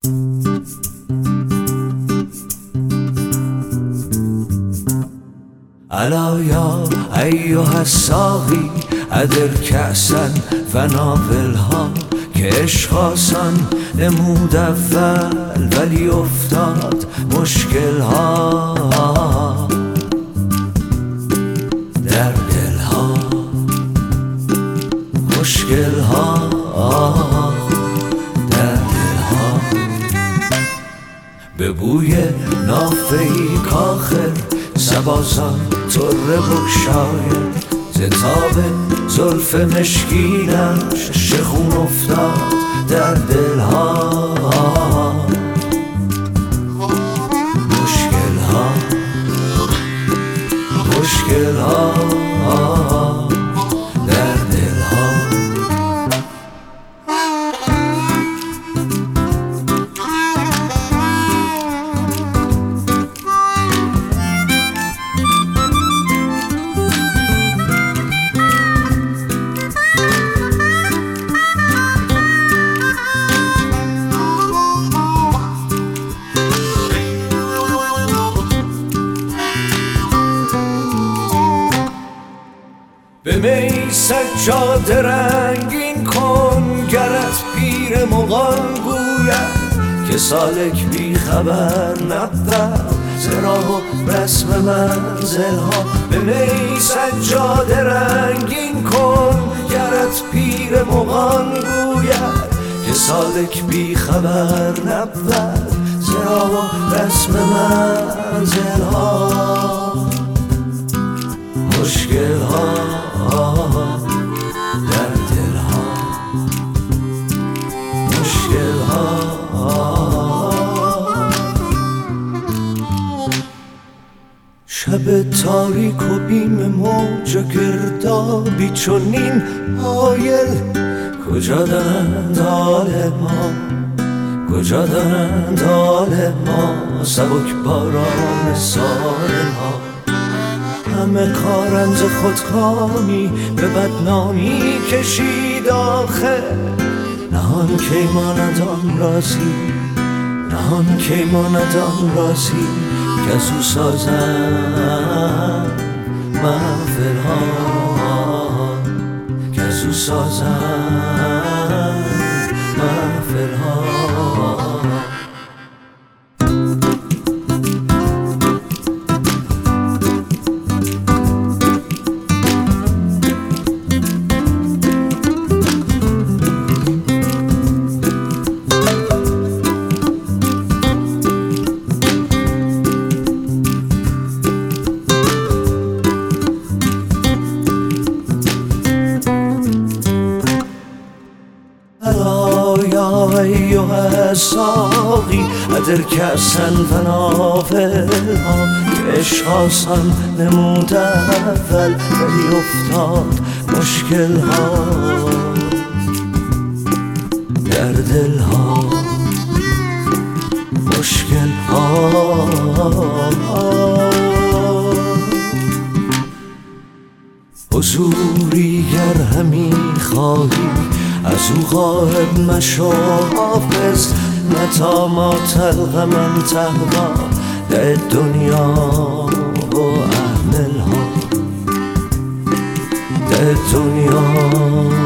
ألا يا أيها الساقي أدر كأسا فناولها که عشق آسان نمود اول ولی افتاد مشکل ها در دل ها، مشکل ها در دل ها. به بوی نافه‌ای کاخر سبازان طره بگشاید، ز تاب زلف مشکینش شخون افتاد در دلها. مشکل ها، مشکل ها در دلها. به می سجاده رنگین کن گرت پیر مغان گوید که سالک بی خبر نبود ز راه و رسم منزل ها. به می سجاده رنگین کن گرت پیر مغان گوید که سالک بی خبر نبود ز راه و رسم منزل ها. مشکل ها در دل ها، مشکل ها. شب تاریک و بیم موج گردابی چنین حایل کجا دارند حال ما، کجا دارند حال ما. سبک باران سال ما همه کارند خودکامی به بدنامی کشید آخه. نهان کی ماند آن رازی، نهان کی ماند آن رازی که از او سازند محفل ها، که از او سازند محفل ها. يا أيها الساقي أدر كأسا فناولها که عشق آسان نمود اول ولی افتاد مشکل ها در دل ها. مشکل ها حضوری گر همی خواهی از او غایب مشو حافظ. متى ما تلقى من تهوى دع الدنيا وأهملها، دع الدنيا